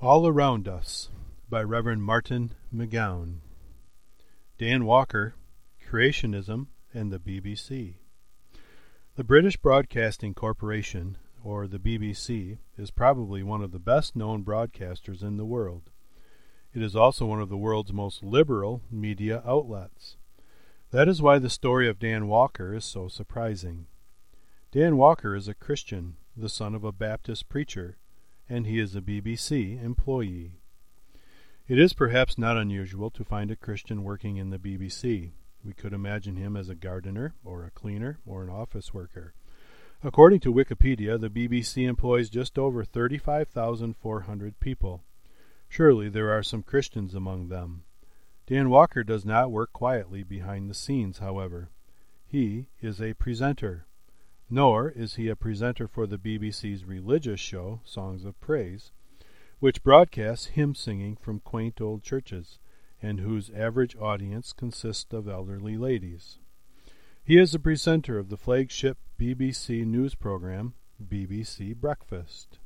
All Around Us by Reverend Martin McGowan. Dan Walker, Creationism and the BBC. The British Broadcasting Corporation, or the BBC, is probably one of the best-known broadcasters in the world. It is also one of the world's most liberal media outlets. That is why the story of Dan Walker is so surprising. Dan Walker is a Christian, the son of a Baptist preacher, and he is a BBC employee. It is perhaps not unusual to find a Christian working in the BBC. We could imagine him as a gardener, or a cleaner, or an office worker. According to Wikipedia, the BBC employs just over 35,400 people. Surely there are some Christians among them. Dan Walker does not work quietly behind the scenes, however. He is a presenter. Nor is he a presenter for the BBC's religious show, Songs of Praise, which broadcasts hymn singing from quaint old churches, and whose average audience consists of elderly ladies. He is the presenter of the flagship BBC news program, BBC Breakfast.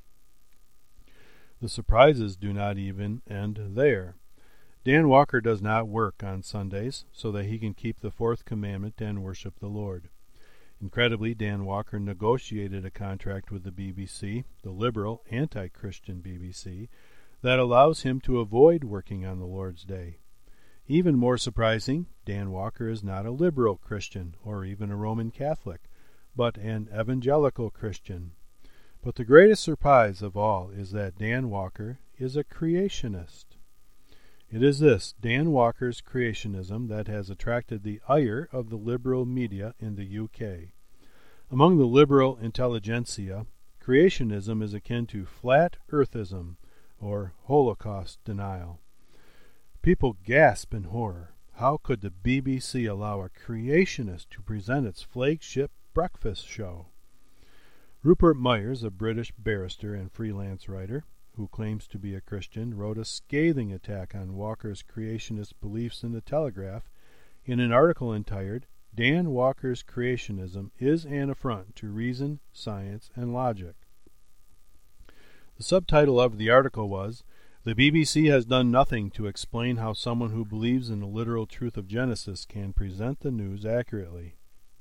The surprises do not even end there. Dan Walker does not work on Sundays so that he can keep the fourth commandment and worship the Lord. Incredibly, Dan Walker negotiated a contract with the BBC, the liberal, anti-Christian BBC, that allows him to avoid working on the Lord's Day. Even more surprising, Dan Walker is not a liberal Christian or even a Roman Catholic, but an evangelical Christian. But the greatest surprise of all is that Dan Walker is a creationist. It is this, Dan Walker's creationism, that has attracted the ire of the liberal media in the UK. Among the liberal intelligentsia, creationism is akin to flat earthism, or Holocaust denial. People gasp in horror. How could the BBC allow a creationist to present its flagship breakfast show? Rupert Myers, a British barrister and freelance writer, who claims to be a Christian, wrote a scathing attack on Walker's creationist beliefs in The Telegraph in an article entitled, Dan Walker's Creationism is an Affront to Reason, Science, and Logic. The subtitle of the article was, The BBC has done nothing to explain how someone who believes in the literal truth of Genesis can present the news accurately.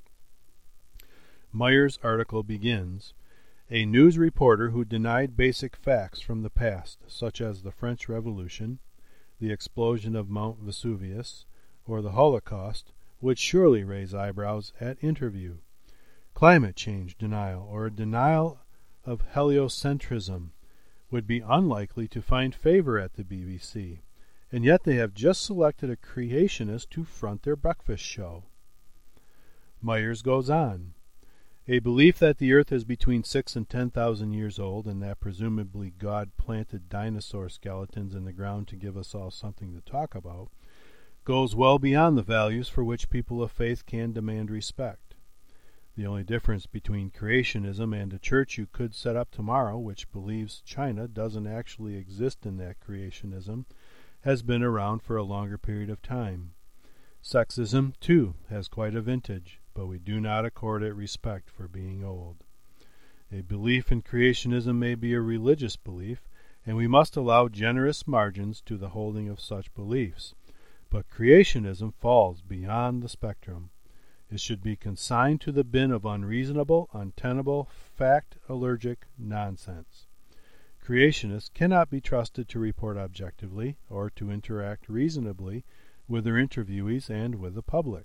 Myers' article begins, A news reporter who denied basic facts from the past, such as the French Revolution, the explosion of Mount Vesuvius, or the Holocaust, would surely raise eyebrows at interview. Climate change denial, or a denial of heliocentrism, would be unlikely to find favor at the BBC, and yet they have just selected a creationist to front their breakfast show. Myers goes on. A belief that the earth is between 6,000 and 10,000 years old and that presumably God planted dinosaur skeletons in the ground to give us all something to talk about goes well beyond the values for which people of faith can demand respect. The only difference between creationism and a church you could set up tomorrow which believes China doesn't actually exist in that creationism has been around for a longer period of time. Sexism, too, has quite a vintage, but we do not accord it respect for being old. A belief in creationism may be a religious belief, and we must allow generous margins to the holding of such beliefs. But creationism falls beyond the spectrum. It should be consigned to the bin of unreasonable, untenable, fact-allergic nonsense. Creationists cannot be trusted to report objectively or to interact reasonably with their interviewees and with the public.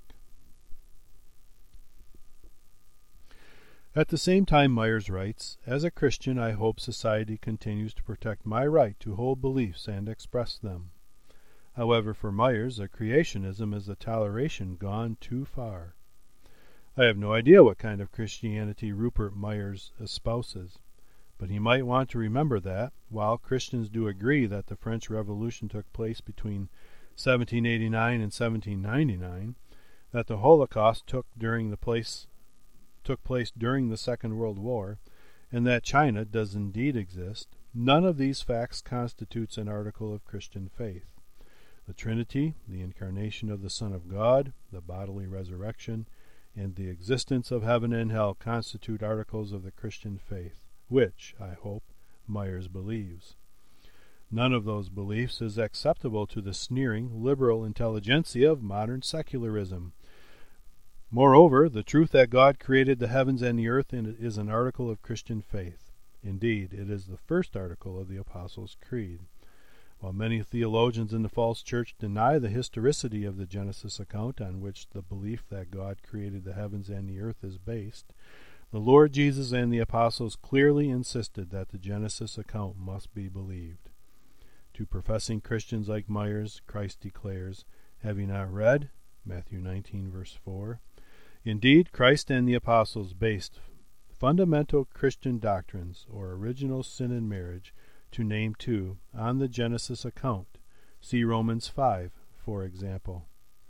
At the same time, Myers writes, As a Christian, I hope society continues to protect my right to hold beliefs and express them. However, for Myers, a creationism is a toleration gone too far. I have no idea what kind of Christianity Rupert Myers espouses, but he might want to remember that, while Christians do agree that the French Revolution took place between 1789 and 1799, that the Holocaust took place during the Second World War, and that China does indeed exist, none of these facts constitutes an article of Christian faith. The Trinity, the incarnation of the Son of God, the bodily resurrection, and the existence of heaven and hell constitute articles of the Christian faith, which, I hope, Myers believes. None of those beliefs is acceptable to the sneering, liberal intelligentsia of modern secularism. Moreover, the truth that God created the heavens and the earth is an article of Christian faith. Indeed, it is the first article of the Apostles' Creed. While many theologians in the false church deny the historicity of the Genesis account on which the belief that God created the heavens and the earth is based, the Lord Jesus and the apostles clearly insisted that the Genesis account must be believed. To professing Christians like Myers, Christ declares, "Have you not read?" Matthew 19, verse 4. Indeed, Christ and the apostles based fundamental Christian doctrines, or original sin and marriage, to name two, on the Genesis account. See Romans 5, for example.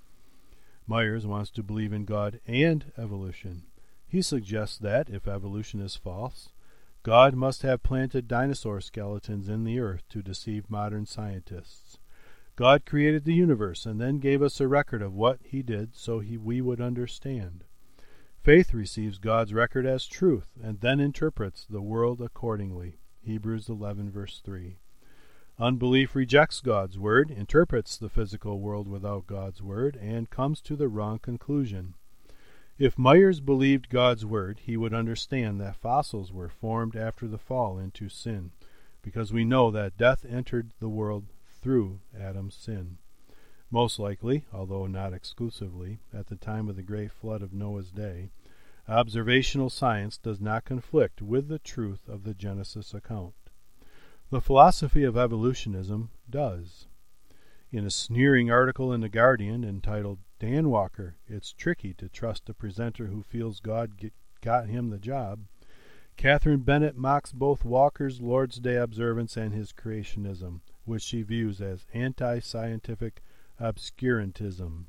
Myers wants to believe in God and evolution. He suggests that, if evolution is false, God must have planted dinosaur skeletons in the earth to deceive modern scientists. God created the universe and then gave us a record of what he did so we would understand. Faith receives God's record as truth and then interprets the world accordingly. Hebrews 11, verse 3. Unbelief rejects God's word, interprets the physical world without God's word, and comes to the wrong conclusion. If Myers believed God's word, he would understand that fossils were formed after the fall into sin, because we know that death entered the world through Adam's sin. Most likely, although not exclusively, at the time of the great flood of Noah's day, observational science does not conflict with the truth of the Genesis account. The philosophy of evolutionism does. In a sneering article in The Guardian entitled, "Dan Walker, It's Tricky to Trust a Presenter Who Feels God Got Him the Job," Catherine Bennett mocks both Walker's Lord's Day observance and his creationism, which she views as anti-scientific obscurantism.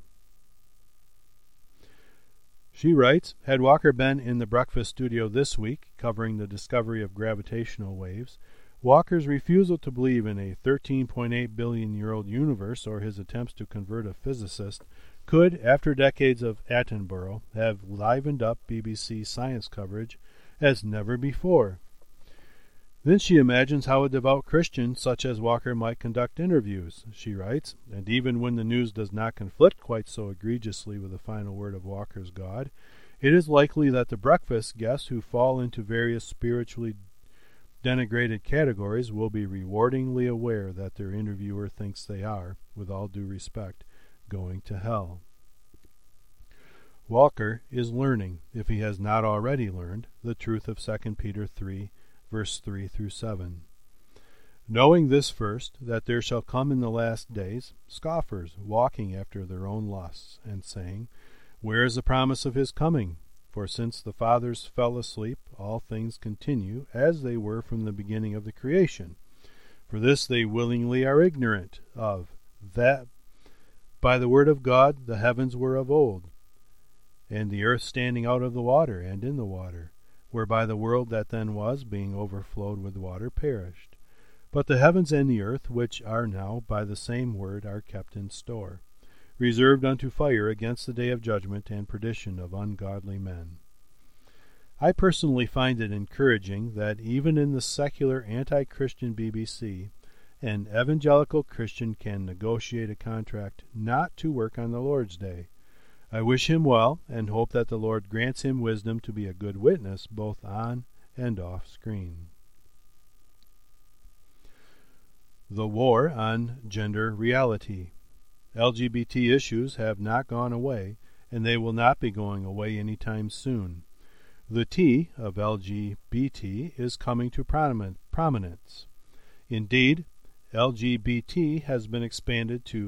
She writes, had Walker been in the breakfast studio this week, covering the discovery of gravitational waves, Walker's refusal to believe in a 13.8 billion-year-old universe or his attempts to convert a physicist could, after decades of Attenborough, have livened up BBC science coverage as never before. Then she imagines how a devout Christian such as Walker might conduct interviews, she writes, and even when the news does not conflict quite so egregiously with the final word of Walker's God, it is likely that the breakfast guests who fall into various spiritually denigrated categories will be rewardingly aware that their interviewer thinks they are, with all due respect, going to hell. Walker is learning, if he has not already learned, the truth of 2 Peter 3, verse 3 through 7. Knowing this first, that there shall come in the last days scoffers, walking after their own lusts, and saying, Where is the promise of his coming? For since the fathers fell asleep, all things continue as they were from the beginning of the creation. For this they willingly are ignorant of, that by the word of God the heavens were of old, and the earth standing out of the water and in the water, whereby the world that then was, being overflowed with water, perished. But the heavens and the earth, which are now by the same word, are kept in store, reserved unto fire against the day of judgment and perdition of ungodly men. I personally find it encouraging that even in the secular anti-Christian BBC, an evangelical Christian can negotiate a contract not to work on the Lord's Day. I wish him well and hope that the Lord grants him wisdom to be a good witness both on and off screen. The war on gender reality. LGBT issues have not gone away, and they will not be going away anytime soon. The T of LGBT is coming to prominence. Indeed, LGBT has been expanded to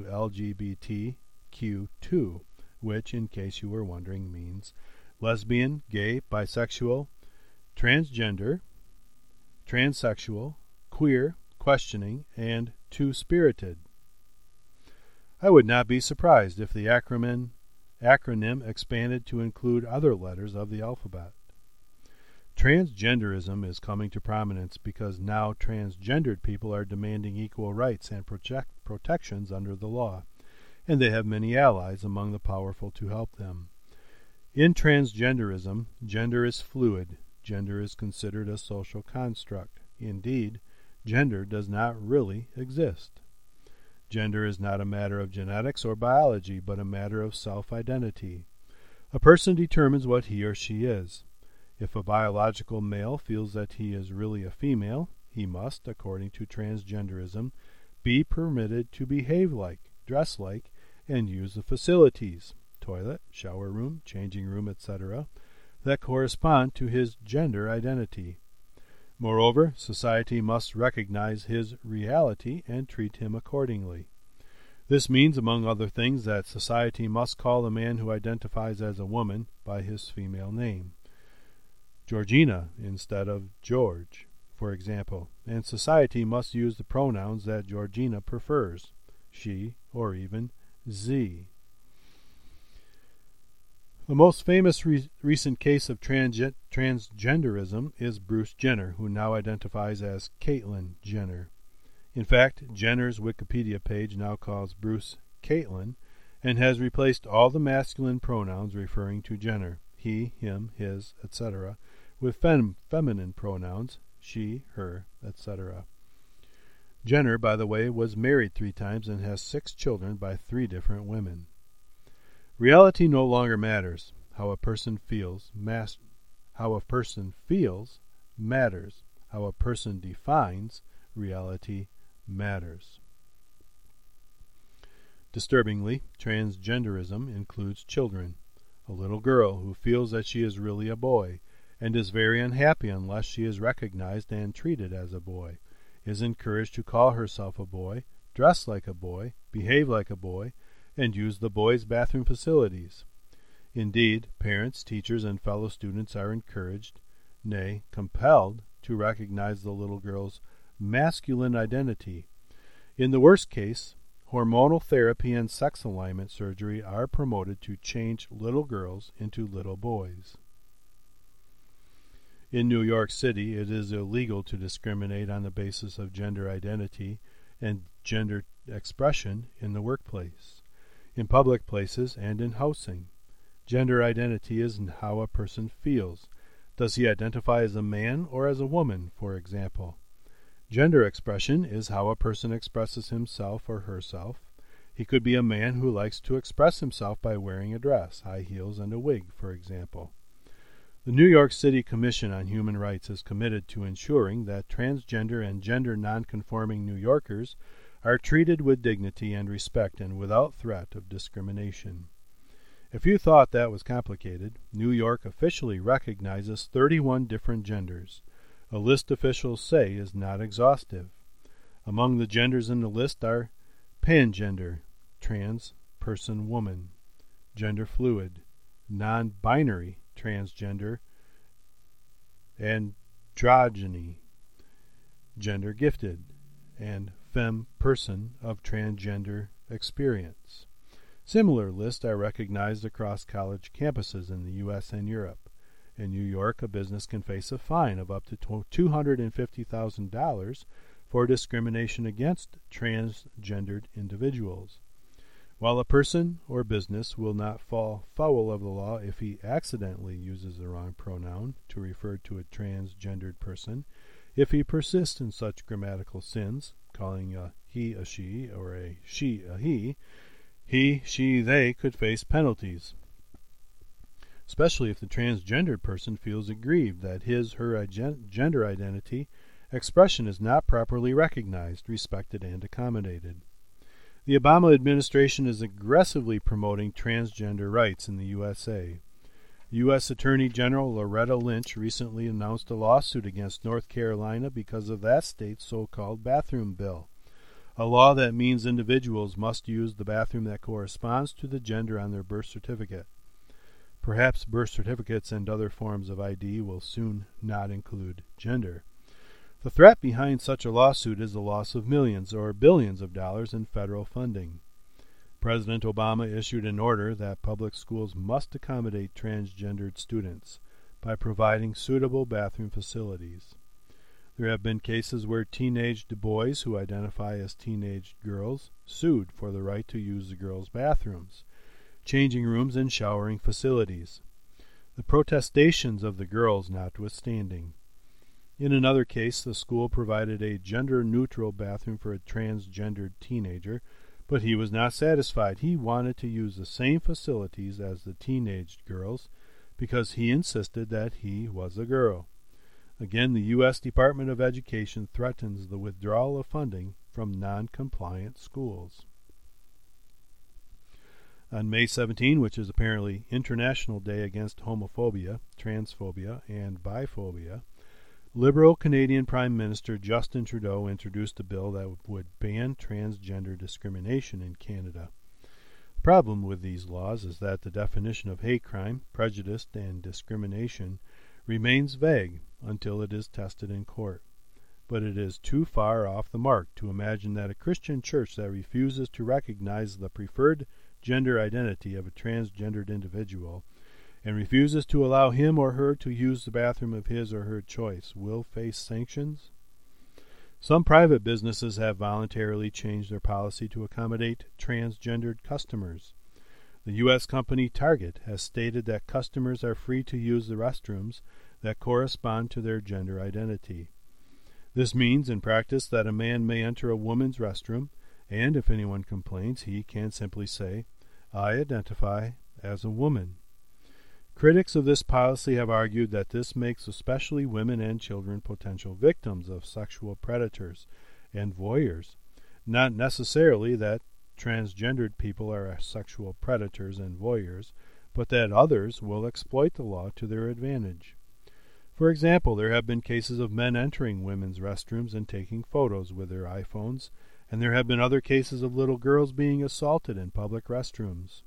LGBTQ2, which, in case you were wondering, means lesbian, gay, bisexual, transgender, transsexual, queer, questioning, and two-spirited. I would not be surprised if the acronym expanded to include other letters of the alphabet. Transgenderism is coming to prominence because now transgendered people are demanding equal rights and protections under the law, and they have many allies among the powerful to help them. In transgenderism, gender is fluid. Gender is considered a social construct. Indeed, gender does not really exist. Gender is not a matter of genetics or biology, but a matter of self-identity. A person determines what he or she is. If a biological male feels that he is really a female, he must, according to transgenderism, be permitted to behave like, dress like, and use the facilities, toilet, shower room, changing room, etc., that correspond to his gender identity. Moreover, society must recognize his reality and treat him accordingly. This means, among other things, that society must call the man who identifies as a woman by his female name, Georgina instead of George, for example, and society must use the pronouns that Georgina prefers, she, or even Z. The most famous recent case of transgenderism is Bruce Jenner, who now identifies as Caitlyn Jenner. In fact, Jenner's Wikipedia page now calls Bruce Caitlyn and has replaced all the masculine pronouns referring to Jenner, he, him, his, etc., with feminine pronouns, she, her, etc. Jenner, by the way, was married 3 times and has 6 children by 3 different women. Reality no longer matters. How a person feels matters. How a person defines reality matters. Disturbingly, transgenderism includes children. A little girl who feels that she is really a boy and is very unhappy unless she is recognized and treated as a boy, is encouraged to call herself a boy, dress like a boy, behave like a boy, and use the boys' bathroom facilities. Indeed, parents, teachers, and fellow students are encouraged, nay, compelled, to recognize the little girl's masculine identity. In the worst case, hormonal therapy and sex alignment surgery are promoted to change little girls into little boys. In New York City, it is illegal to discriminate on the basis of gender identity and gender expression in the workplace, in public places, and in housing. Gender identity is how a person feels. Does he identify as a man or as a woman, for example? Gender expression is how a person expresses himself or herself. He could be a man who likes to express himself by wearing a dress, high heels, and a wig, for example. The New York City Commission on Human Rights is committed to ensuring that transgender and gender nonconforming New Yorkers are treated with dignity and respect and without threat of discrimination. If you thought that was complicated, New York officially recognizes 31 different genders. A list officials say is not exhaustive. Among the genders in the list are pangender, trans, person, woman, gender fluid, non-binary, transgender, androgyny, gender gifted, and femme person of transgender experience. Similar lists are recognized across college campuses in the U.S. and Europe. In New York, a business can face a fine of up to $250,000 for discrimination against transgendered individuals. While a person or business will not fall foul of the law if he accidentally uses the wrong pronoun to refer to a transgendered person, if he persists in such grammatical sins, calling a he a she or a she a he, she, they could face penalties, especially if the transgendered person feels aggrieved that his/her gender identity expression is not properly recognized, respected, and accommodated. The Obama administration is aggressively promoting transgender rights in the USA. U.S. Attorney General Loretta Lynch recently announced a lawsuit against North Carolina because of that state's so-called bathroom bill, a law that means individuals must use the bathroom that corresponds to the gender on their birth certificate. Perhaps birth certificates and other forms of ID will soon not include gender. The threat behind such a lawsuit is the loss of millions or billions of dollars in federal funding. President Obama issued an order that public schools must accommodate transgendered students by providing suitable bathroom facilities. There have been cases where teenaged boys who identify as teenage girls sued for the right to use the girls' bathrooms, changing rooms, and showering facilities. The protestations of the girls notwithstanding. In another case, the school provided a gender-neutral bathroom for a transgendered teenager, but he was not satisfied. He wanted to use the same facilities as the teenaged girls because he insisted that he was a girl. Again, the U.S. Department of Education threatens the withdrawal of funding from non-compliant schools. On May 17, which is apparently International Day Against Homophobia, Transphobia, and Biphobia, Liberal Canadian Prime Minister Justin Trudeau introduced a bill that would ban transgender discrimination in Canada. The problem with these laws is that the definition of hate crime, prejudice, and discrimination remains vague until it is tested in court. But it is too far off the mark to imagine that a Christian church that refuses to recognize the preferred gender identity of a transgendered individual and refuses to allow him or her to use the bathroom of his or her choice will face sanctions. Some private businesses have voluntarily changed their policy to accommodate transgendered customers. The U.S. company Target has stated that customers are free to use the restrooms that correspond to their gender identity. This means, in practice, that a man may enter a woman's restroom, and if anyone complains, he can simply say, "I identify as a woman." Critics of this policy have argued that this makes especially women and children potential victims of sexual predators and voyeurs, not necessarily that transgendered people are sexual predators and voyeurs, but that others will exploit the law to their advantage. For example, there have been cases of men entering women's restrooms and taking photos with their iPhones, and there have been other cases of little girls being assaulted in public restrooms.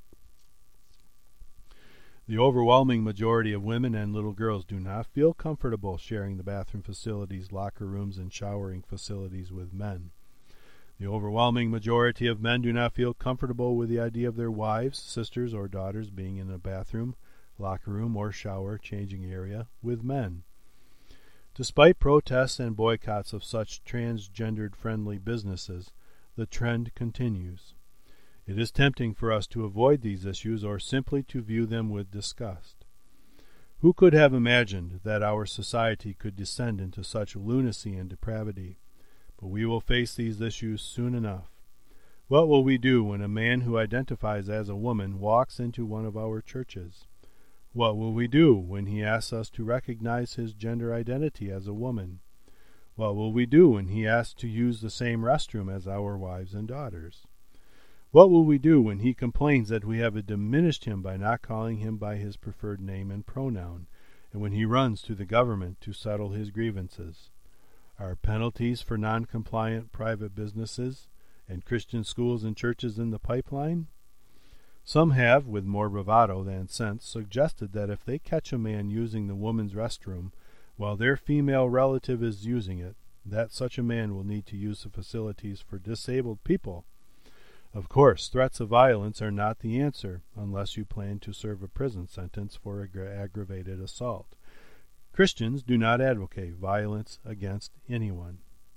The overwhelming majority of women and little girls do not feel comfortable sharing the bathroom facilities, locker rooms, and showering facilities with men. The overwhelming majority of men do not feel comfortable with the idea of their wives, sisters, or daughters being in a bathroom, locker room, or shower changing area with men. Despite protests and boycotts of such transgendered-friendly businesses, the trend continues. It is tempting for us to avoid these issues or simply to view them with disgust. Who could have imagined that our society could descend into such lunacy and depravity? But we will face these issues soon enough. What will we do when a man who identifies as a woman walks into one of our churches? What will we do when he asks us to recognize his gender identity as a woman? What will we do when he asks to use the same restroom as our wives and daughters? What will we do when he complains that we have diminished him by not calling him by his preferred name and pronoun, and when he runs to the government to settle his grievances? Are penalties for non-compliant private businesses and Christian schools and churches in the pipeline? Some have, with more bravado than sense, suggested that if they catch a man using the woman's restroom while their female relative is using it, that such a man will need to use the facilities for disabled people. Of course, threats of violence are not the answer unless you plan to serve a prison sentence for aggravated assault. Christians do not advocate violence against anyone.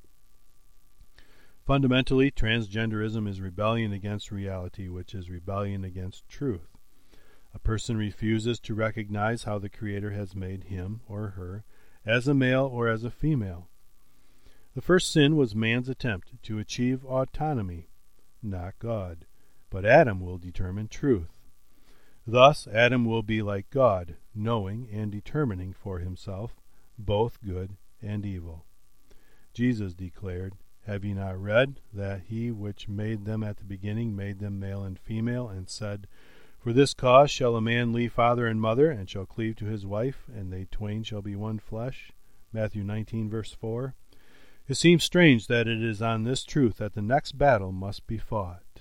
Fundamentally, transgenderism is rebellion against reality, which is rebellion against truth. A person refuses to recognize how the Creator has made him or her as a male or as a female. The first sin was man's attempt to achieve autonomy, not God, but Adam will determine truth. Thus, Adam will be like God, knowing and determining for himself both good and evil. Jesus declared, "Have ye not read that he which made them at the beginning made them male and female, and said, For this cause shall a man leave father and mother, and shall cleave to his wife, and they twain shall be one flesh?" Matthew 19, verse 4. It seems strange that it is on this truth that the next battle must be fought.